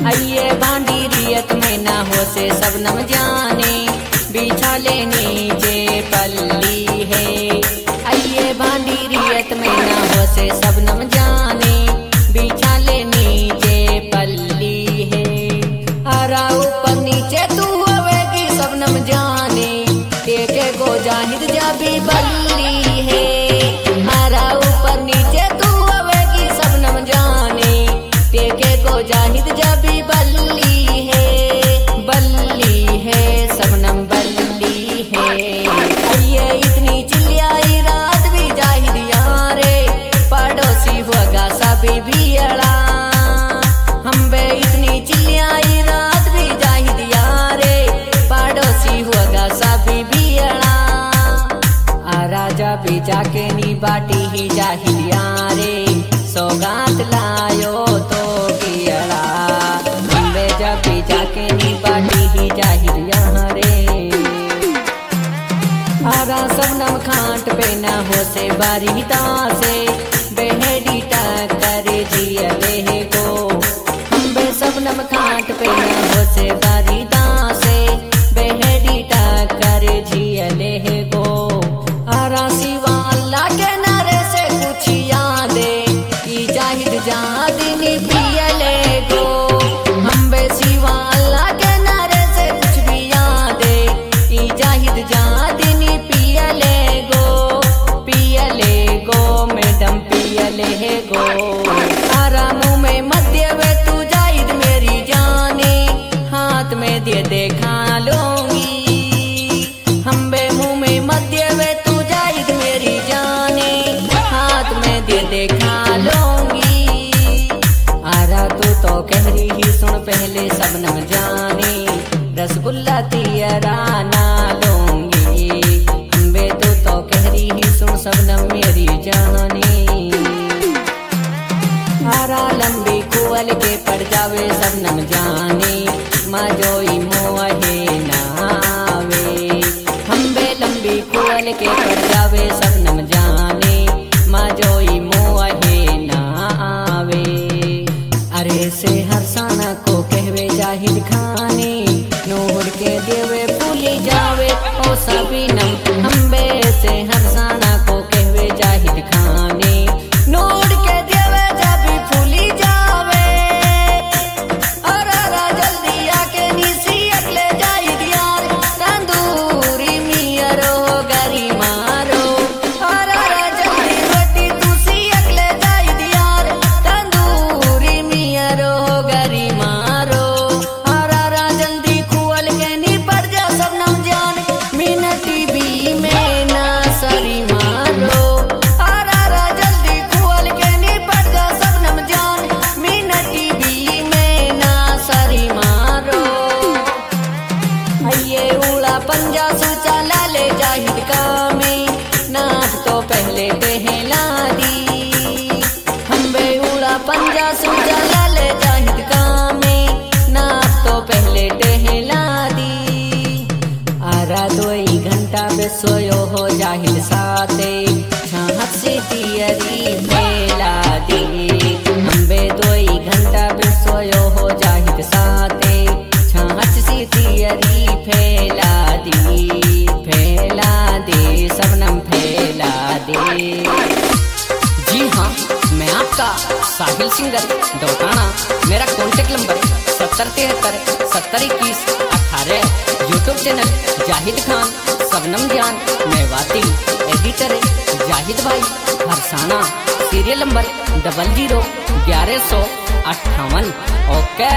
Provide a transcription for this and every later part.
आइए बांडी रियत में ना हो से सबनम जाने, बिछा ले नीचे पल्ली है। आइए बांडी रियत में ना हो से सबनम जाने, बिछा ले नीचे पल्ली है। आरा ऊपर नीचे तू होवेगी सबनम जाने, के को जाहिद जाबी बल्ली है। आरा ऊपर नीचे तू होवेगी सबनम जाने, के को जाहिद जाबी बल्ली है। बल्ली है सबनम बल्ली है। ये इतनी चिल्लाई रात भी जाहिद यारे, पड़ोसी होगा सभी भी अड़ा। हम बे इतनी चिल्लाई रात भी जाहिद यारे, पड़ोसी होगा सभी भी अड़ा। राजा भी जाके नी बाटी ही जाहिद यारे, सौगात लायो तो कियड़ा। हम बे जब भी जाके नी बाटी ही जाहिद यारे। आरा सबनम खाट पे न हो से बारीता से, बेहडी टक्कर जियले गो। हम बे सबनम खाट पे न हो से बारीता से, बेहडी टक्कर जियले गो। आरा सिवा अल्लाह के नारे से कुछ यादे, की जाहिद जादिनी पियले गो। हम बे सिवा अल्लाह के नारे से कुछ भी यादे, की जाहिद जादिनी पियले गो मैडम पियले गो। आरा मुँह में मत देवे तू जाहिद मेरी जाने, हाथ में दे देखा लूंगी। हम बे मुँह में मत देवे तू जाहिद मेरी जाने, हाथ में दे देखा लूंगी। आरा तू तो कह रही ही सुन पहले सबनम जाने, रसगुल्ला तियरा ना लूंगी। हम बे तू तो कह रही ही सुन सबनम मेरी जाने। आरा लंबी कुवल के पड़ जावे सबनम जाने, मजोई मोहे नावे। हम बे लंबी कुवल के पड़ जावे सबनम जाने, मजोई मोहे नावे। अरे से हरसाना को कहवे जाहिद खाने, नूर के देवे भूली जावे ओ सभी नम। हम बे से हरसाना को कहवे जाहिद खाने, नूर के देवे जाबी भूली जावे। अरे जल्दी आके नीसी अगले जाहिद यार, तंदूरी मियरो गरी मारो। अरे जल्दी रोटी तुसी अगले जाहिद यार, तंदूरी मियरो गरी मारो। अरे जल्दी कुवल के नी पड़ जा सबनम जान, मिनटी भी में ना सरी मारो। अरे जल्दी कुवल के नी पड़ जा सबनम जान, मिनटी भी में ना सरी मारो। ये उड़ा पंजा सूचा लाले जाहिद का में, नाच तो पहले टहला दी। हम बे उड़ा पंजा सूचा लाले जाहिद का में, नाच तो पहले टहला दी। आरा 2 घंटा बे सोयो हो जाहिद साथे, छाहत से तियरी फैला दी। हम बे 2 घंटा बे सोयो हो जाहिद साथे, छाहत से तियरी फैला दे सबनम फैला दे। जी हाँ, मैं आपका साहिल सिंगर डोटाना। मेरा contact number 7073 7021 18। YouTube channel Zahid Khan Shabnam Jaan Mewati. Editor Zahid भाई हरसाना। Serial number 00 1158। ओके।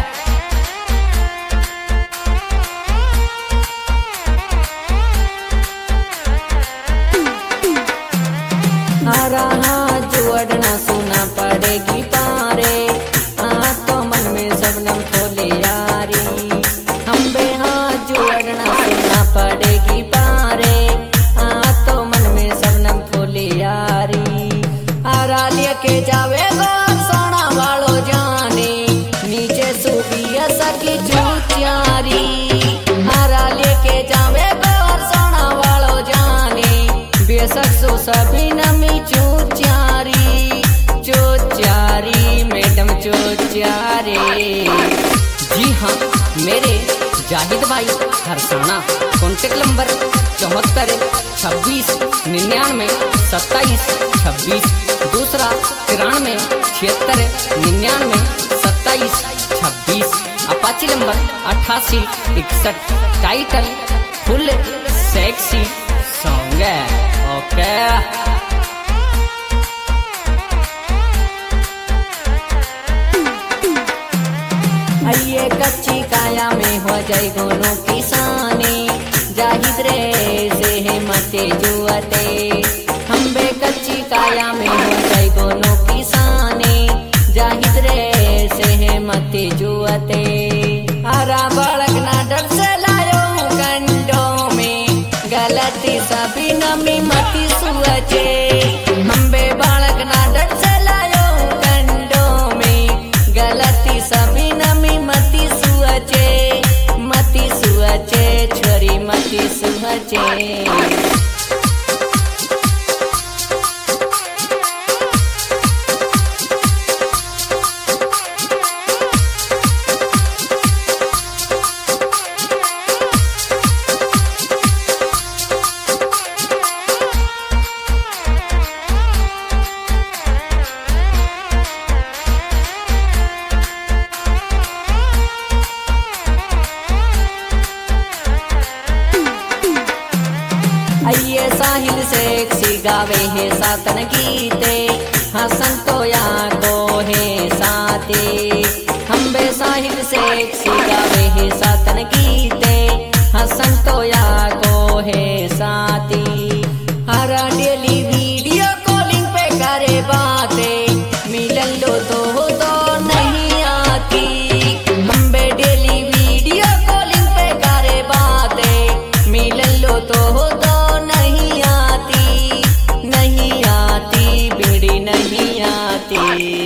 आरा हाथ जोड़ना सुना पड़ेगी पारे, तो मन में सबनम खोले यारी। हम बे हाथ जोड़ना सुना पड़ेगी पारे, तो मन में सबनम खोले यारी। आरा लेके जावे गोर सोना वालो जाने, नीचे सूफिया सकी चूचियारी। आरा लेके जावे गोर सोना वालो जाने, बेशक सो सभी नमी चूचियारी। चूचियारी मैडम चूचियारी। जी हाँ, मेरे जाहिद भाई हरसाना, कॉन्टेक्ट नंबर 74 26 99 27 26, दूसरा 93 76 99 27 26, Apache number 88 61, title full sexy song है। ओके आइए कच्ची काया में हो जाए गोनों किसानी, जाहिद रे से है मते जुआते, हम बे कच्ची काया में हो जाए गोनों किसानी, जाहिद रे से है मते जुआते। हरा बालक ना डर से लायो कंडों में, गलती सभी नमी मती सुअचे, हम बे बालक ना डर से लायो कंडों में, गलती सभी नमी मती सुअचे, छोरी मती सुअचे। आइए साहिल से गावे है सातन गीते, हसन तो या को है साथे, हम बे साहिल से गावे है सातन गीते, हसन तो या को है साथी। हरा डेली वीडियो कॉलिंग पे करे बातें, मिलन लो तो नहीं आती, हम बे डेली वीडियो कॉलिंग पे करे बातें, मिलन लो तो बीड़ी नहीं आती।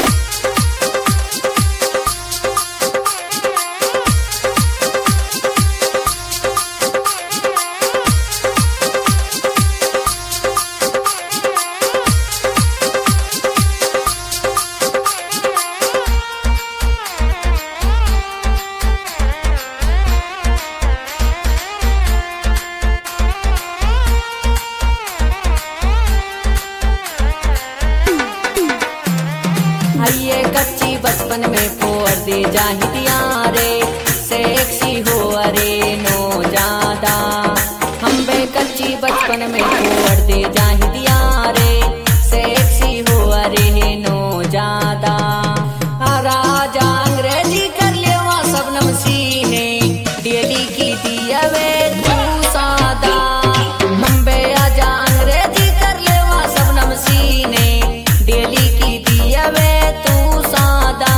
आइए कच्ची बचपन में फोड़ दे जाहिद यारे, सेक्सी हो अरे नो ज्यादा, हम बे कच्ची बचपन में फोड़ दे जाहिद यारे, सेक्सी हो अरे नो ज्यादा। राजा अंग्रेजी कर ले वहाँ सबनम सीने, डेली की दिया वे तू सादा, हम बे आजा अंग्रेजी कर ले वहाँ सबनम सीने, डेली की दिया वे तू सादा,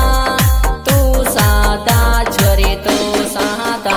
छोरे तो सादा।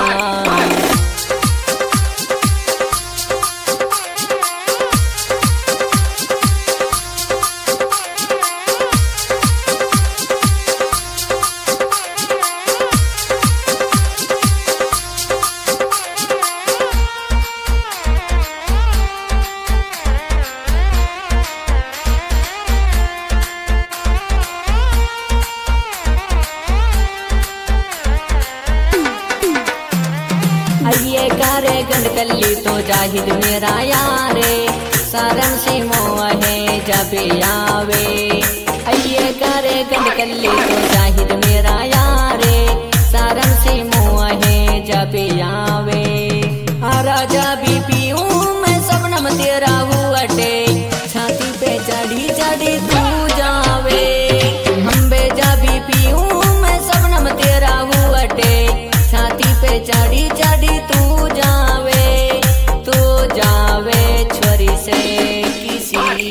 आइए करे गंडकल्ली तो जाहिद मेरा यारे, सारन से मोह है जब आवे, आइए करे गंडकल्ली तो जाहिद मेरा यारे, सारन से मोह है जब आवे। राजा भी पीऊं मैं सबनम तेरा हुअटे, छाती पे चढ़ी चढ़ी तू जावे, हम बेजा भी पीऊं मैं सबनम तेरा हुअटे, छाती पे चढ़ी चढ़ी तू जावे छोरी से किसी।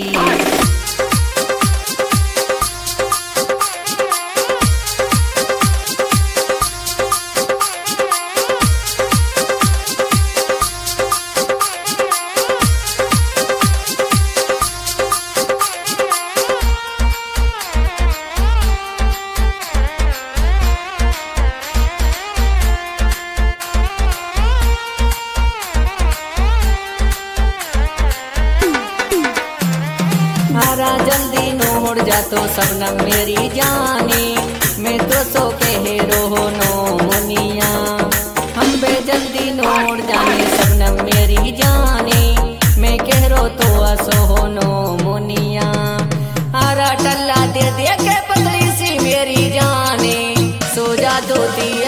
जल्दी नोड़ जा तो सबनम मेरी जानी, मैं तो असो कह रो नो मुनिया हम बे जल्दी नोड़ जाने सबनम मेरी जाने मैं कह रो तो असो हो नो मुनिया आरा टल्ला दे दे के पतली सी मेरी जाने सो जा दो दिया